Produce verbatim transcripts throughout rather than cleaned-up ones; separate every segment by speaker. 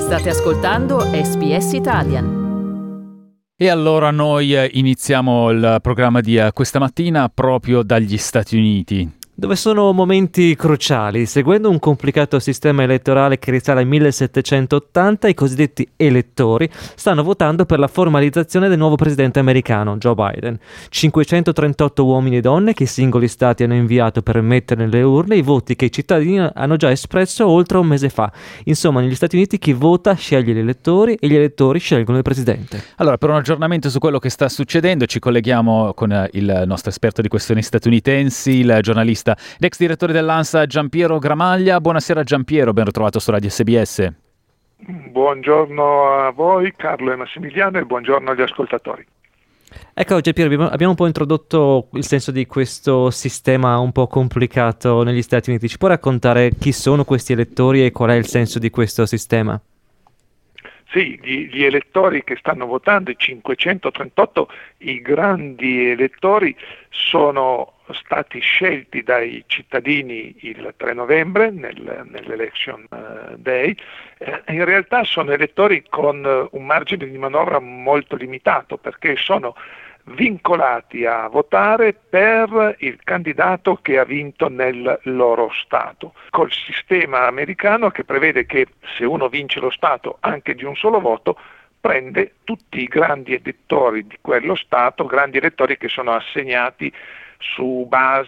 Speaker 1: State ascoltando S B S Italian.
Speaker 2: E allora noi iniziamo il programma di questa mattina proprio dagli Stati Uniti,
Speaker 3: dove sono momenti cruciali. Seguendo un complicato sistema elettorale che risale al millesettecentottanta, i cosiddetti elettori stanno votando per la formalizzazione del nuovo presidente americano, Joe Biden. cinquecentotrentotto uomini e donne che i singoli stati hanno inviato per mettere nelle urne i voti che i cittadini hanno già espresso oltre un mese fa. Insomma, negli Stati Uniti chi vota sceglie gli elettori e gli elettori scelgono il presidente.
Speaker 2: Allora, per un aggiornamento su quello che sta succedendo ci colleghiamo con il nostro esperto di questioni statunitensi, il giornalista l'ex direttore dell'ANSA Giampiero Gramaglia. Buonasera Giampiero, ben ritrovato su Radio S B S.
Speaker 4: Buongiorno a voi Carlo e Massimiliano e buongiorno agli ascoltatori.
Speaker 3: Ecco Giampiero, abbiamo, abbiamo un po' introdotto il senso di questo sistema un po' complicato negli Stati Uniti. Ci può raccontare chi sono questi elettori e qual è il senso di questo sistema?
Speaker 4: Sì, gli, gli elettori che stanno votando, i cinquecentotrentotto, i grandi elettori, sono stati scelti dai cittadini il tre novembre nel, nell'Election Day. Eh, in realtà sono elettori con un margine di manovra molto limitato, perché sono vincolati a votare per il candidato che ha vinto nel loro Stato, col sistema americano che prevede che se uno vince lo Stato anche di un solo voto, prende tutti i grandi elettori di quello Stato, grandi elettori che sono assegnati su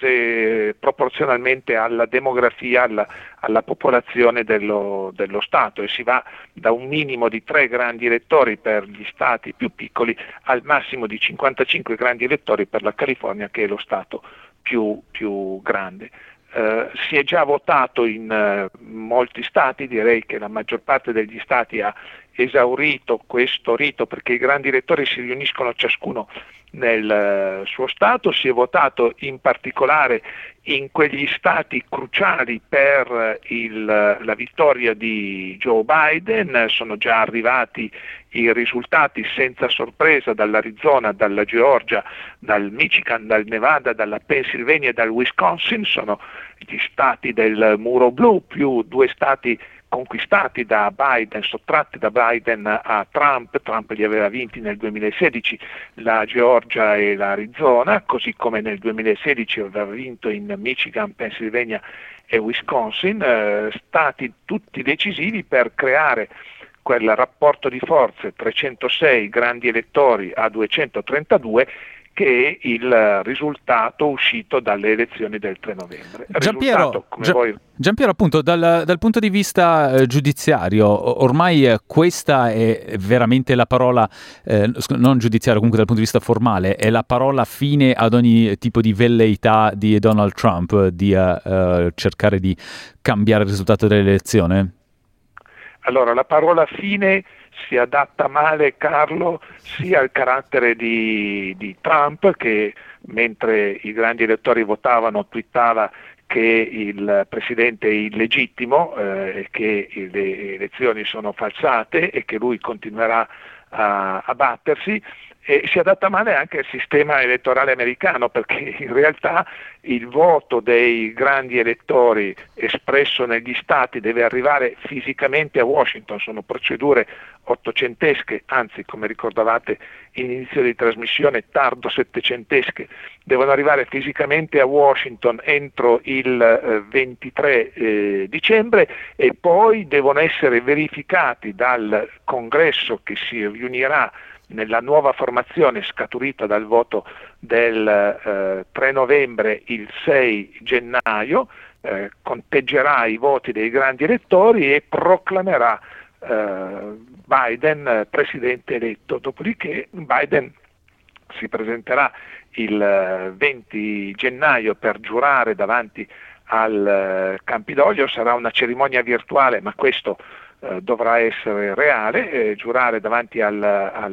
Speaker 4: base proporzionalmente alla demografia, alla, alla popolazione dello, dello Stato, e si va da un minimo di tre grandi elettori per gli stati più piccoli al massimo di cinquantacinque grandi elettori per la California, che è lo Stato più, più grande. Uh, si è già votato in uh, molti stati, direi che la maggior parte degli stati ha esaurito questo rito, perché i grandi elettori si riuniscono ciascuno nel uh, suo stato. Si è votato in particolare in quegli stati cruciali per il, la vittoria di Joe Biden. Sono già arrivati i risultati senza sorpresa dall'Arizona, dalla Georgia, dal Michigan, dal Nevada, dalla Pennsylvania e dal Wisconsin. Sono gli stati del muro blu, più due stati conquistati da Biden, sottratti da Biden a Trump. Trump li aveva vinti nel duemilasedici, la Georgia e l'Arizona, così come nel duemilasedici aveva vinto in Michigan, Pennsylvania e Wisconsin, eh, stati tutti decisivi per creare quel rapporto di forze, trecentosei grandi elettori a duecentotrentadue, che è il risultato uscito dalle elezioni del tre novembre.
Speaker 2: Giampiero,
Speaker 4: come
Speaker 2: Gia-
Speaker 4: voi...
Speaker 2: Giampiero appunto dal, dal punto di vista eh, giudiziario, ormai eh, questa è veramente la parola, eh, non giudiziario, comunque dal punto di vista formale, è la parola fine ad ogni tipo di velleità di Donald Trump di uh, uh, cercare di cambiare il risultato dell'elezione?
Speaker 4: Allora, la parola fine si adatta male, Carlo, sia al carattere di, di Trump, che mentre i grandi elettori votavano twittava che il presidente è illegittimo, eh, che le elezioni sono falsate e che lui continuerà a, a battersi. E si adatta male anche al sistema elettorale americano, perché in realtà il voto dei grandi elettori espresso negli stati deve arrivare fisicamente a Washington. Sono procedure ottocentesche, anzi, come ricordavate in inizio di trasmissione, tardo settecentesche. Devono arrivare fisicamente a Washington entro il eh, ventitré eh, dicembre e poi devono essere verificati dal Congresso, che si riunirà nella nuova formazione scaturita dal voto del eh, tre novembre il sei gennaio, eh, conteggerà i voti dei grandi elettori e proclamerà eh, Biden presidente eletto. Dopodiché Biden si presenterà il venti gennaio per giurare davanti al Campidoglio. Sarà una cerimonia virtuale, ma questo Uh, dovrà essere reale, eh, giurare davanti al,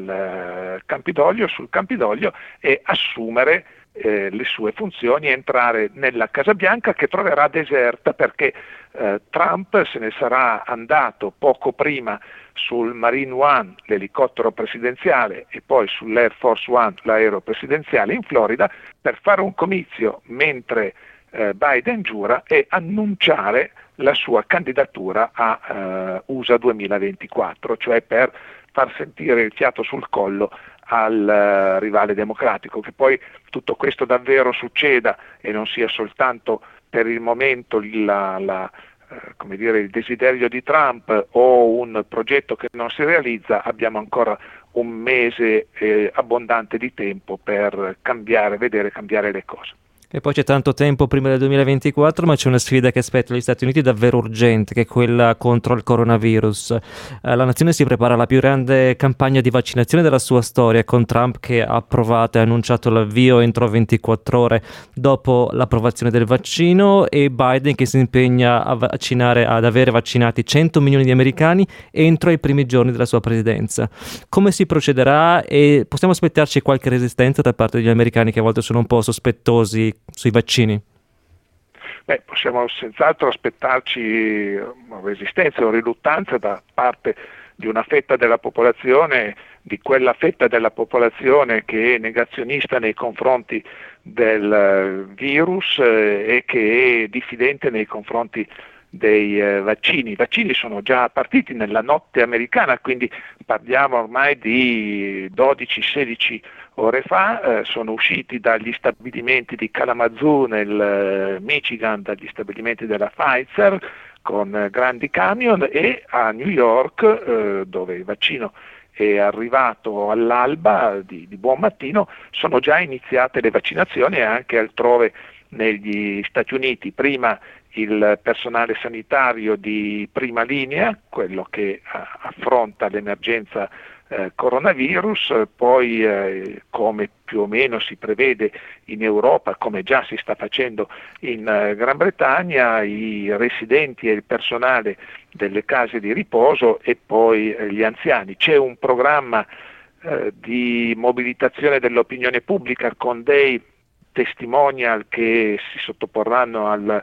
Speaker 4: al Campidoglio, sul Campidoglio, e assumere eh, le sue funzioni, entrare nella Casa Bianca, che troverà deserta perché eh, Trump se ne sarà andato poco prima sul Marine One, l'elicottero presidenziale, e poi sull'Air Force One, l'aereo presidenziale in Florida, per fare un comizio mentre eh, Biden giura e annunciare la sua candidatura a eh, U S A duemilaventiquattro, cioè per far sentire il fiato sul collo al uh, rivale democratico. Che poi tutto questo davvero succeda e non sia soltanto per il momento la, la, uh, come dire, il desiderio di Trump o un progetto che non si realizza, abbiamo ancora un mese eh, abbondante di tempo per cambiare, vedere cambiare le cose.
Speaker 3: E poi c'è tanto tempo prima del duemilaventiquattro, ma c'è una sfida che aspetta gli Stati Uniti davvero urgente, che è quella contro il coronavirus. Eh, la nazione si prepara alla più grande campagna di vaccinazione della sua storia, con Trump che ha approvato e annunciato l'avvio entro ventiquattro ore dopo l'approvazione del vaccino, e Biden che si impegna a vaccinare, ad avere vaccinati cento milioni di americani entro i primi giorni della sua presidenza. Come si procederà, e possiamo aspettarci qualche resistenza da parte degli americani, che a volte sono un po' sospettosi sui vaccini?
Speaker 4: Beh, possiamo senz'altro aspettarci resistenza o riluttanza da parte di una fetta della popolazione, di quella fetta della popolazione che è negazionista nei confronti del virus eh, e che è diffidente nei confronti dei eh, vaccini. I vaccini sono già partiti nella notte americana, quindi parliamo ormai di dodici sedici ore fa, eh, sono usciti dagli stabilimenti di Kalamazoo nel eh, Michigan, dagli stabilimenti della Pfizer con eh, grandi camion, e a New York, eh, dove il vaccino è arrivato all'alba di, di buon mattino, sono già iniziate le vaccinazioni, e anche altrove negli Stati Uniti. Prima il personale sanitario di prima linea, quello che a, affronta l'emergenza eh, coronavirus, poi eh, come più o meno si prevede in Europa, come già si sta facendo in eh, Gran Bretagna, i residenti e il personale delle case di riposo, e poi eh, gli anziani. C'è un programma eh, di mobilitazione dell'opinione pubblica con dei testimonial che si sottoporranno al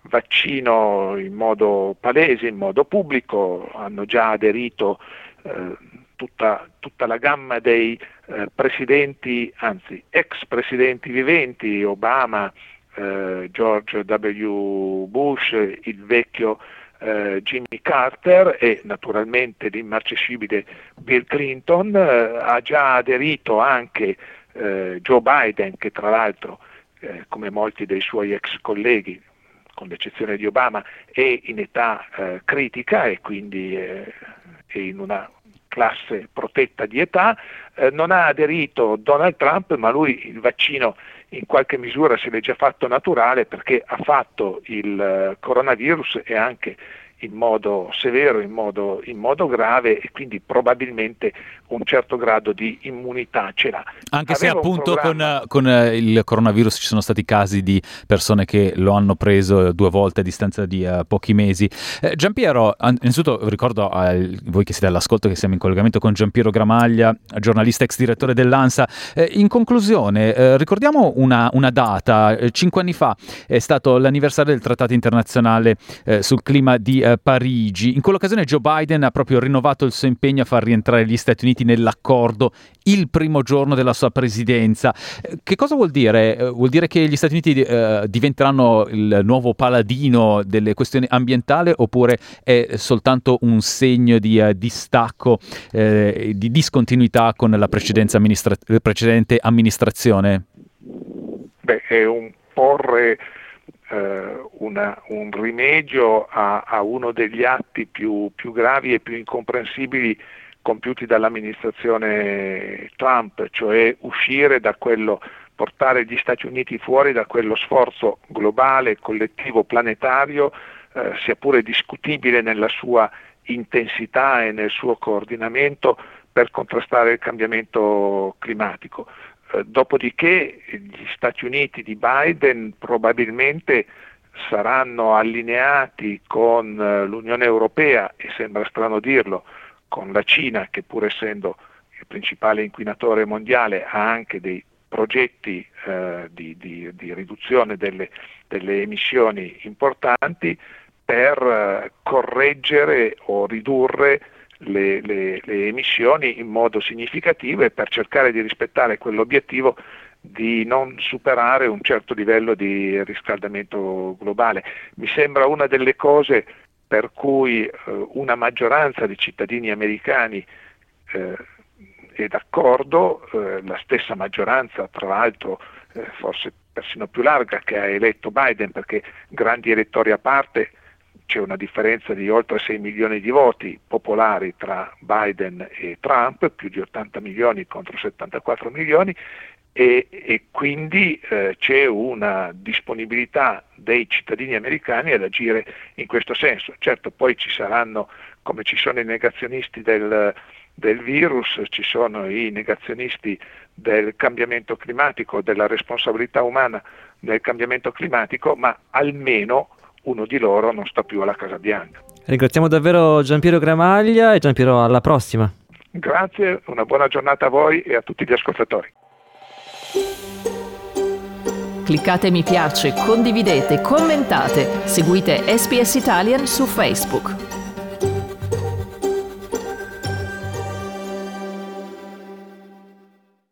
Speaker 4: vaccino in modo palese, in modo pubblico. Hanno già aderito eh, tutta, tutta la gamma dei eh, presidenti, anzi ex presidenti viventi, Obama, eh, George W. Bush, il vecchio eh, Jimmy Carter e naturalmente l'immarcescibile Bill Clinton. Eh, ha già aderito anche eh, Joe Biden, che tra l'altro eh, come molti dei suoi ex colleghi, con l'eccezione di Obama, è in età eh, critica e quindi eh, è in una classe protetta di età. Eh, non ha aderito Donald Trump, ma lui il vaccino in qualche misura se l'è già fatto naturale, perché ha fatto il eh, coronavirus, e anche in modo severo, in modo, in modo grave, e quindi probabilmente un certo grado di immunità ce l'ha.
Speaker 2: Anche
Speaker 4: Aveva
Speaker 2: se appunto
Speaker 4: programma...
Speaker 2: con, con il coronavirus ci sono stati casi di persone che lo hanno preso due volte a distanza di uh, pochi mesi. Eh, Giampiero, innanzitutto ricordo a voi che siete all'ascolto che siamo in collegamento con Giampiero Gramaglia, giornalista ex direttore dell'ANSA. Eh, in conclusione, eh, ricordiamo una, una data. Eh, cinque anni fa è stato l'anniversario del Trattato internazionale eh, sul clima di eh, Parigi. In quell'occasione Joe Biden ha proprio rinnovato il suo impegno a far rientrare gli Stati Uniti nell'accordo il primo giorno della sua presidenza. Eh, che cosa vuol dire? Eh, vuol dire che gli Stati Uniti eh, diventeranno il nuovo paladino delle questioni ambientali, oppure è soltanto un segno di uh, distacco, eh, di discontinuità con la precedenza amministra- precedente amministrazione?
Speaker 4: Beh, è un porre eh, una, un rimedio a, a uno degli atti più, più gravi e più incomprensibili compiuti dall'amministrazione Trump, cioè uscire da quello, portare gli Stati Uniti fuori da quello sforzo globale, collettivo, planetario, eh, sia pure discutibile nella sua intensità e nel suo coordinamento, per contrastare il cambiamento climatico. Eh, dopodiché gli Stati Uniti di Biden probabilmente saranno allineati con eh, l'Unione Europea, e sembra strano dirlo, con la Cina, che pur essendo il principale inquinatore mondiale ha anche dei progetti eh, di, di, di riduzione delle, delle emissioni importanti, per eh, correggere o ridurre le, le, le emissioni in modo significativo, e per cercare di rispettare quell'obiettivo di non superare un certo livello di riscaldamento globale. Mi sembra una delle cose per cui eh, una maggioranza di cittadini americani eh, è d'accordo, eh, la stessa maggioranza tra l'altro eh, forse persino più larga che ha eletto Biden, perché grandi elettori a parte c'è una differenza di oltre sei milioni di voti popolari tra Biden e Trump, più di ottanta milioni contro settantaquattro milioni, e, e quindi eh, c'è una disponibilità dei cittadini americani ad agire in questo senso. Certo, poi ci saranno, come ci sono i negazionisti del, del virus, ci sono i negazionisti del cambiamento climatico, della responsabilità umana nel cambiamento climatico, ma almeno uno di loro non sta più alla Casa Bianca.
Speaker 3: Ringraziamo davvero Giampiero Gramaglia e Giampiero, alla prossima.
Speaker 4: Grazie, una buona giornata a voi e a tutti gli ascoltatori.
Speaker 1: Cliccate mi piace, condividete, commentate, seguite S B S Italian su Facebook.